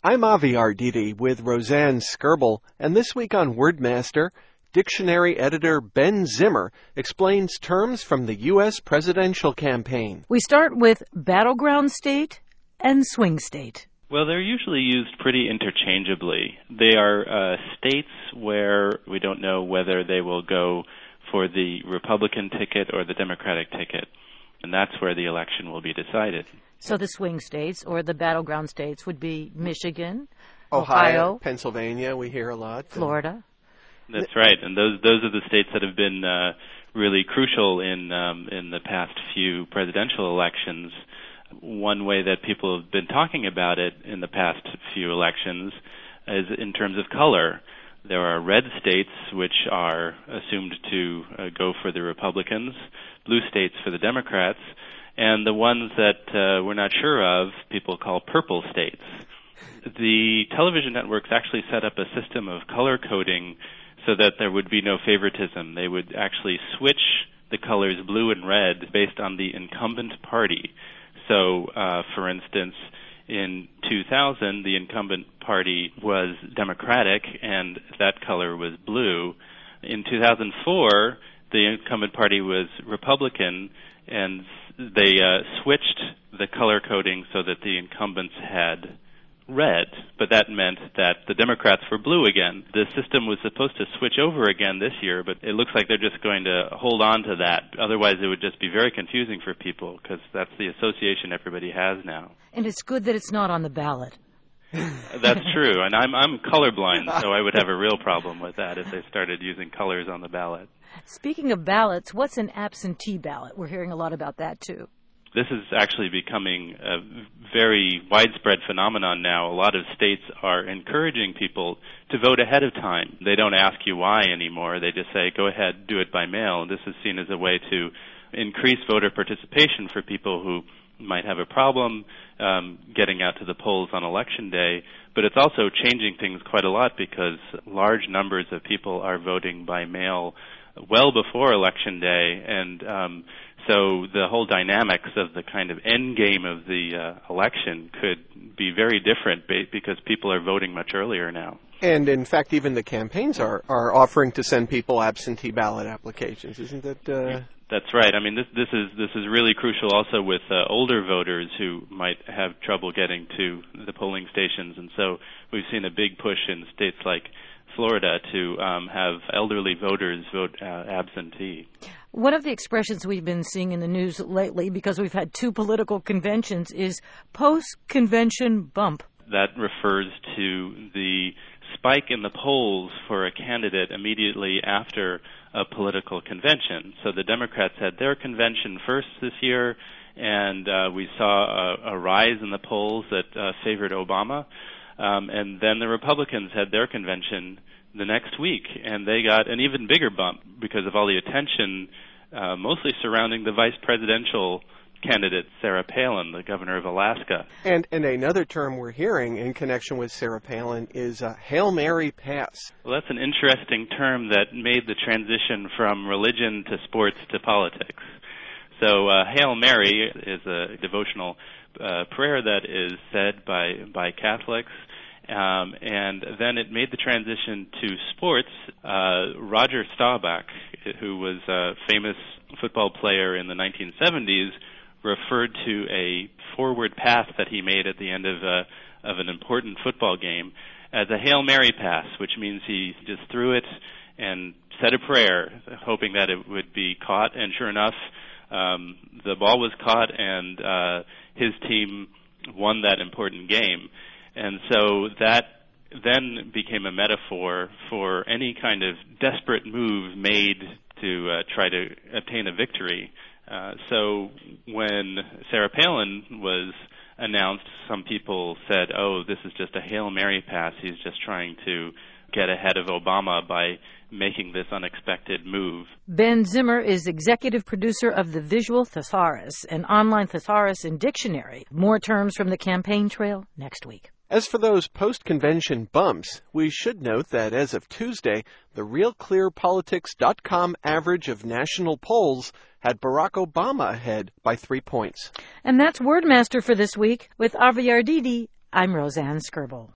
I'm Avi Arditi with Roseanne Skirble, and this week on Wordmaster, dictionary editor Ben Zimmer explains terms from the U.S. presidential campaign. We start with battleground state and swing state. Well, they're usually used pretty interchangeably. They are states where we don't know whether they will go for the Republican ticket or the Democratic ticket, and that's where the election will be decided. So the swing states or the battleground states would be Michigan, Ohio, Pennsylvania, we hear a lot. Florida. That's right, and those are the states that have been really crucial in the past few presidential elections. One way that people have been talking about it in the past few elections is in terms of color. There are red states which are assumed to go for the Republicans, blue states for the Democrats, and the ones that we're not sure of, people call purple states. The television networks actually set up a system of color coding so that there would be no favoritism. They would actually switch the colors blue and red based on the incumbent party. So, for instance, in 2000, the incumbent party was Democratic, and that color was blue. In 2004, the incumbent party was Republican, and they switched the color coding so that the incumbents had red, but that meant that the Democrats were blue again. The system was supposed to switch over again this year, but it looks like they're just going to hold on to that. Otherwise, it would just be very confusing for people because that's the association everybody has now. And it's good that it's not on the ballot. That's true, and I'm colorblind, so I would have a real problem with that if they started using colors on the ballot. Speaking of ballots, what's an absentee ballot? We're hearing a lot about that, too. This is actually becoming a very widespread phenomenon now. A lot of states are encouraging people to vote ahead of time. They don't ask you why anymore. They just say, go ahead, do it by mail. And this is seen as a way to increase voter participation for people who might have a problem getting out to the polls on Election Day. But it's also changing things quite a lot because large numbers of people are voting by mail well before Election Day, and so the whole dynamics of the kind of end game of the election could be very different because people are voting much earlier now. And in fact, even the campaigns are offering to send people absentee ballot applications, isn't that? That's right. I mean, this is really crucial also with older voters who might have trouble getting to the polling stations, and so we've seen a big push in states like Florida to have elderly voters vote absentee. One of the expressions we've been seeing in the news lately, because we've had two political conventions, is post-convention bump. That refers to the spike in the polls for a candidate immediately after a political convention. So the Democrats had their convention first this year, and we saw a rise in the polls that favored Obama. And then the Republicans had their convention the next week, and they got an even bigger bump because of all the attention mostly surrounding the vice presidential candidate, Sarah Palin, the governor of Alaska. And another term we're hearing in connection with Sarah Palin is Hail Mary pass. Well, that's an interesting term that made the transition from religion to sports to politics. So Hail Mary is a devotional prayer that is said by Catholics, and then it made the transition to sports. Roger Staubach, who was a famous football player in the 1970s, referred to a forward pass that he made at the end of an important football game as a Hail Mary pass, which means he just threw it and said a prayer, hoping that it would be caught, and sure enough, the ball was caught, and his team won that important game. And so that then became a metaphor for any kind of desperate move made to try to obtain a victory. So when Sarah Palin was announced, some people said, oh, this is just a Hail Mary pass. He's just trying to get ahead of Obama by making this unexpected move. Ben Zimmer is executive producer of the Visual Thesaurus, an online thesaurus and dictionary. More terms from the campaign trail next week. As for those post-convention bumps, we should note that as of Tuesday, the RealClearPolitics.com average of national polls had Barack Obama ahead by 3 points. And that's Wordmaster for this week. With Avi Arditi, I'm Roseanne Skirble.